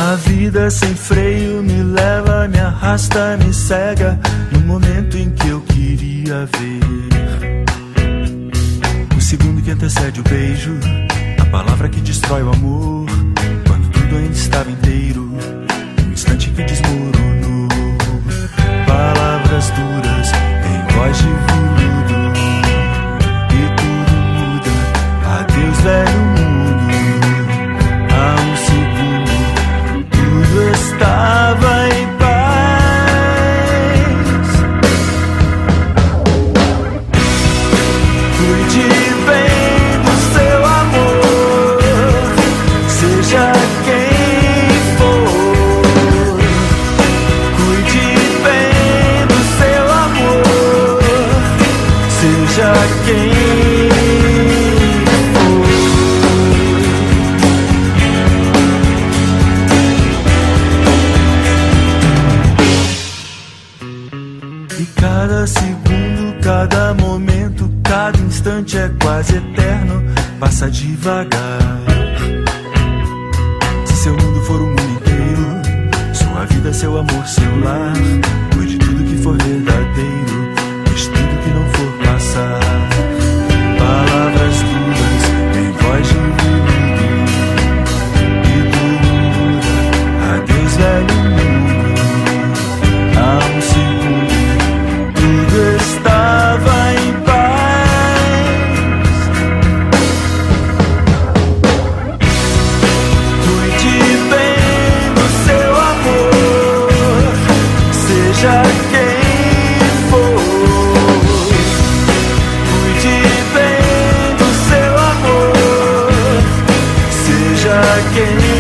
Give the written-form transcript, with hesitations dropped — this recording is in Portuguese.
A vida sem freio me leva, me arrasta, me cega no momento em que eu queria ver. O segundo que antecede o beijo, a palavra que destrói o amor, quando tudo ainda estava inteiro, no instante que desmoronou. Palavras duras em voz de veludo, e tudo muda, adeus velho mundo. Há um segundo tudo estava em paz. Cuide bem do seu amor, seja quem for. Cuide bem do seu amor, seja quem Cada segundo, cada momento, cada instante é quase eterno, passa devagar. Se seu mundo for o mundo inteiro, sua vida, seu amor, seu lar, cuide tudo que for verdadeiro, deixe tudo que não for passar. Palavras duras em voz de veludo, e tudo muda, adeus velho mundo. Há um segundo tudo estava em paz. Cuide bem do seu amor, seja quem for. Cuide bem do seu amor, seja quem